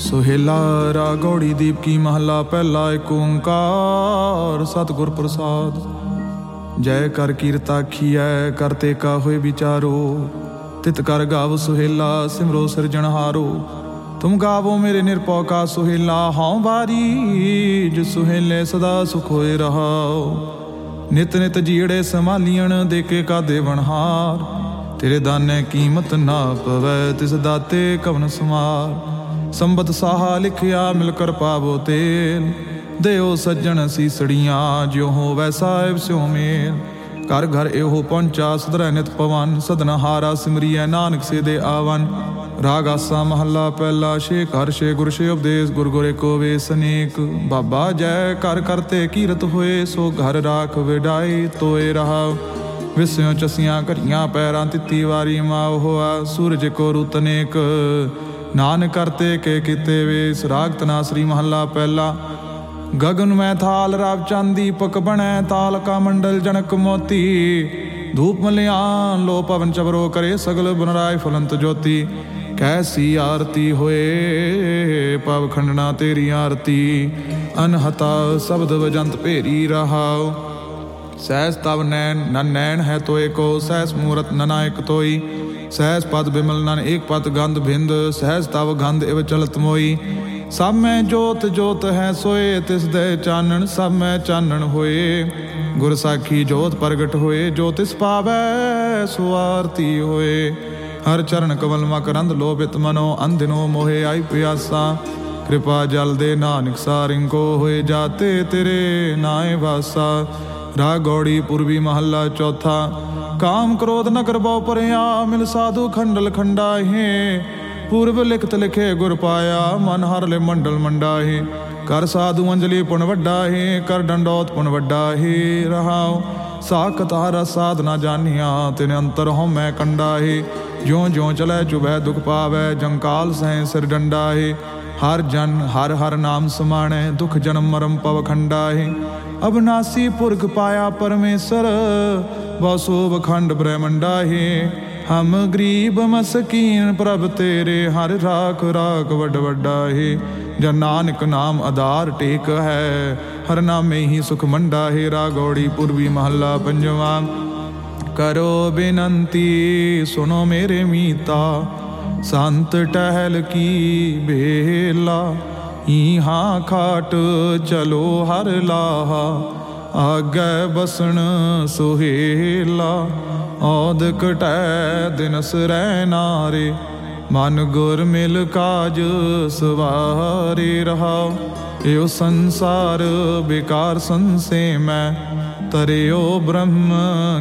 ਸੁਹੇਲਾ ਰਾਗ ਗੌੜੀ ਦੀਪਕੀ ਮਹਲਾ ਪਹਿਲਾ। ਏਕ ਓੰਕਾਰ ਸਤਿਗੁਰ ਪ੍ਰਸਾਦ। ਜੈ ਕਰ ਕੀਰਤ ਆਖੀਐ ਕਰਤੇ ਕਾ ਹੋਏ ਵਿਚਾਰੋ। ਤਿਤ ਕਰ ਗਾਵ ਸੁਹੇਲਾ ਸਿਮਰੋ ਸਿਰਜਣਹਾਰੋ। ਤੁਮ ਗਾਵੋ ਮੇਰੇ ਨਿਰਭਉ ਕਾ ਸੁਹੇਲਾ। ਹਉ ਵਾਰੀ ਜਿ ਸੁਹੇਲੇ ਸਦਾ ਸੁਖ ਹੋਏ ਰਹਾਉ। ਨਿਤ ਨਿਤ ਜੀੜੇ ਸੰਭਾਲੀਣ ਦੇ ਕੇ ਕਾ ਦੇਵਨਹਾਰ। ਤੇਰੇ ਦਾਨੇ ਕੀਮਤ ਨਾ ਪਵੈ ਤਿਸ ਦਾਤੇ ਕਵਨ ਸਮਾਰ। ਸੰਬਤ ਸਾਹਾ ਲਿਖਿਆ ਮਿਲ ਕਰ ਪਾਵੋ ਤੇਲ। ਦਿਓ ਸੱਜਣ ਸੀਸੜੀਆਂ ਜਿਉ ਹੋਵੈ ਸਾਹਿਬ ਸਿਉ ਮੇਲ। ਘਰ ਘਰ ਇਹੋ ਪਹੁੰਚਾ ਸਦਰੈ ਨਿਤ ਪਵਨ। ਸਦਨਹਾਰਾ ਸਿਮਰੀਐ ਨਾਨਕ ਸੇ ਦੇ ਆਵਨ। ਰਾਗ ਆਸਾ ਮਹੱਲਾ ਪਹਿਲਾ। ਸ਼ੇਖ ਹਰਿ ਸ਼ੇ ਗੁਰ ਸ਼ੇ ਉਪਦੇਸ਼ ਗੁਰ ਗੁਰ ਏਕੋ ਵੇਸ ਅਨੇਕ। ਬਾਬਾ ਜੈ ਕਰ ਕਰਤੇ ਕੀਰਤ ਹੋਏ ਸੋ ਘਰ ਰਾਖ ਵਿਡਾਈ ਤੋਏ ਰਹਾਉ। ਵਿਸਿਓ ਚਸੀਆਂ ਘੜੀਆਂ ਪੈਰਾਂ ਤਿੱਤੀ ਵਾਰੀ ਮਾਉ ਹੋਆ। ਸੂਰਜ ਕੋ ਰੁਤ ਅਨੇਕ ਨਾਨਕ ਕਰਤੇ ਕੇ ਕੀਤੇ ਵੇਸ। ਰਾਗ ਤਨਾਸਰੀ ਮਹੱਲਾ ਪਹਿਲਾ। ਗਗਨ ਮੈਂ ਥਾਲ ਰਾਵ ਚੰਦ ਦੀਪਕ ਬਣੈ। ਤਾਲ ਕਾ ਮੰਡਲ ਜਨਕ ਮੋਤੀ। ਧੂਪ ਮਲਿਆਨ ਲੋ ਪਵਨ ਚਬਰੋ ਕਰੇ ਸਗਲ ਬਨਰਾਏ ਫਲੰਤ ਜੋਤੀ। ਕੈਸੀ ਆਰਤੀ ਹੋਏ ਪਵ ਖੰਡਣਾ ਤੇਰੀ ਆਰਤੀ। ਅਨਹਤਾ ਸ਼ਬਦ ਵਜੰਤ ਭੇਰੀ ਰਹਾਉ। ਸਹਿਸ ਤਵ ਨੈਣ ਨਨ ਨੈਣ ਹੈ ਤੋਏ ਕੋ। ਸਹਿਸ ਮੂਰਤ ਨਨਾ ਇਕ ਤੋਈ। ਸਹਿਸ ਪਦ ਬਿਮਲ ਨਨ ਏਕ ਪਤ ਗੰਧ ਬਿੰਦ। ਸਹਿਸ ਤਵ ਗੰਧ ਇਵ ਚਲਤ ਮੋਈ। ਸਭ ਮੈਂ ਜੋਤ ਜੋਤ ਹੈ ਸੋਏ ਤਿਸ ਦੇ ਚਾਨਣ। ਸਭ ਮੈਂ ਚਾਨਣ ਹੋਏ ਗੁਰ ਸਾਖੀ ਜੋਤ ਪ੍ਰਗਟ ਹੋਏ। ਜੋ ਤਿਸ ਪਾਵੈ ਸੋ ਆਰਤੀ ਹੋਏ। ਹਰ ਚਰਨ ਕਮਲ ਮਕਰੰਦ ਲੋਭਿਤ ਮਨੋ। ਅੰਧਿਨੋ ਮੋਹਿ ਆਈ ਪਿਆਸਾ। ਕਿਰਪਾ ਜਲ ਦੇ ਨਾਨਕ ਸਾਰਿੰਕੋ ਹੋਏ। ਜਾਤੇ ਤੇਰੇ ਨਾਏ ਵਾਸਾ। ਰਾਗ ਗੌੜੀ ਪੂਰਬੀ ਮਹੱਲਾ ਚੌਥਾ। ਕਾਮ ਕ੍ਰੋਧ ਨਗਰ ਬਹੁ ਪਰਿਆ। ਮਿਲ ਸਾਧੂ ਖੰਡਲ ਖੰਡਾਹੇ। ਪੂਰਬ ਲਿਖਤ ਲਿਖੇ ਗੁਰ ਪਾਇਆ। ਮਨ ਹਰ ਲੈ ਮੰਡਲ ਮੰਡਾਹੇ। ਕਰ ਸਾਧੂ ਅੰਜਲੀ ਪੁਨ ਵੱਡਾ ਹੈ। ਕਰ ਡੰਡੋਤ ਪੁਨ ਵੱਡਾ ਹੈ ਰਹਾਉ। ਸਾਖਤ ਹਰ ਸਾਧ ਨਾ ਜਾਣਿਆ। ਤਿਨ ਅੰਤਰ ਹਉ ਮੈਂ ਕੰਡਾ ਹੈ। ਜਿਉ ਜਿਉ ਚਲੈ ਚੁਭੈ ਦੁਖ ਪਾਵੈ। ਜੰਕਾਲ ਸਹਿ ਸਿਰ ਡੰਡਾ ਹੈ। ਹਰ ਜਨ ਹਰ ਹਰ ਨਾਮ ਸਮਾਣੈ। ਦੁਖ ਜਨਮ ਮਰਮ ਪਵ ਖੰਡਾ ਹੈ। ਅਬਨਾਸੀ ਪੁਰਖ ਪਾਇਆ ਪਰਮੇਸ਼ਰ। ਬਹੁ ਸੋਭ ਖੰਡ ਬ੍ਰਹਮੰਡਾ ਹੈ। ਹਮ ਗਰੀਬ ਮਸਕੀਨ ਪ੍ਰਭ ਤੇਰੇ। ਹਰ ਰਾਖ ਰਾਖ ਵੱਡ ਵੱਡਾ ਹੈ। ਜਨ ਨਾਨਕ ਨਾਮ ਆਧਾਰ ਟੇਕ ਹੈ। ਹਰ ਨਾਮੇ ਹੀ ਸੁਖ ਮੰਡਾ ਹੈ। ਰਾਗ ਗੌੜੀ ਪੂਰਬੀ ਮਹੱਲਾ ਪੰਜਵਾਂ। ਕਰੋ ਬੇਨੰਤੀ ਸੁਣੋ ਮੇਰੇ ਮੀਤਾ। ਸੰਤ ਟਹਿਲ ਕੀ ਬੇਲਾ। ਇਹਾਂ ਖਾਟ ਚਲੋ ਹਰ ਲਾਹਾ। ਆਗੈ ਬਸਣ ਸੁਹੇਲਾ। ਔਦ ਕਟੈ ਦਿਨਸ ਰਹਿ ਨਾਰੇ। ਮਨ ਗੁਰ ਮਿਲ ਕਾਜ ਸਵਾਰੇ ਰਹਾਉ। ਏਉ ਸੰਸਾਰ ਬੇਕਾਰ ਸੰਸੇ ਮੈਂ। ਤਰਿਓ ਬ੍ਰਹਮ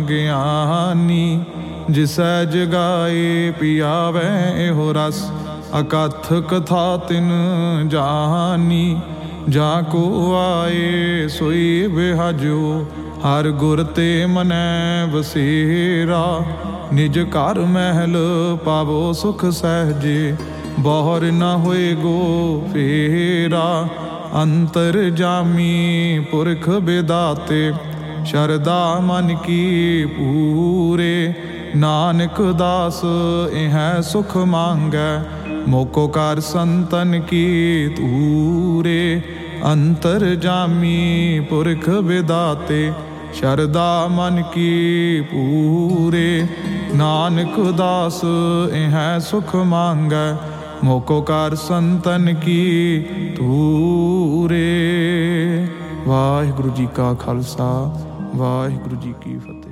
ਗਿਆਨੀ। ਜਿਸੈ ਜਗਾਏ ਪਿਆਵੈ ਇਹੋ ਰਸ। ਅਕਥ ਕਥਾ ਤਿਨ ਜਾਨੀ। ਜਾ ਕੋ ਆਏ ਸੋਈ ਬਿਹਾਜੋ। ਹਰ ਗੁਰ ਤੇ ਮਨੈ ਬਸੇਰਾ। ਨਿਜ ਘਰ ਮਹਿਲ ਪਾਵੋ ਸੁਖ ਸਹਿਜੇ। ਬਹਰ ਨਾ ਹੋਏ ਗੋ ਫੇਰਾ। ਅੰਤਰ ਜਾਮੀ ਪੁਰਖ ਬਿਦਾਤੇ। ਸ਼ਰਦਾ ਮਨ ਕੀ ਪੂਰੇ। ਨਾਨਕ ਦਾਸ ਇਹੈ ਸੁਖ ਮੰਗੈ। ਮੋਕੋ ਕਰ ਸੰਤਨ ਕੀ ਤੂਰੇ। ਅੰਤਰ ਜਾਮੀ ਪੁਰਖ ਬਿਦਾਤੇ। ਸ਼ਰਦਾ ਮਨ ਕੀ ਪੂਰੇ। ਨਾਨਕ ਦਾਸ ਇਹੈ ਸੁਖ ਮੰਗੈ। ਮੋਕੋ ਕਰ ਸੰਤਨ ਕੀ ਤੂਰੇ। ਵਾਹਿਗੁਰੂ ਜੀ ਕਾ ਖਾਲਸਾ ਵਾਹਿਗੁਰੂ ਜੀ ਕੀ ਫਤਿਹ।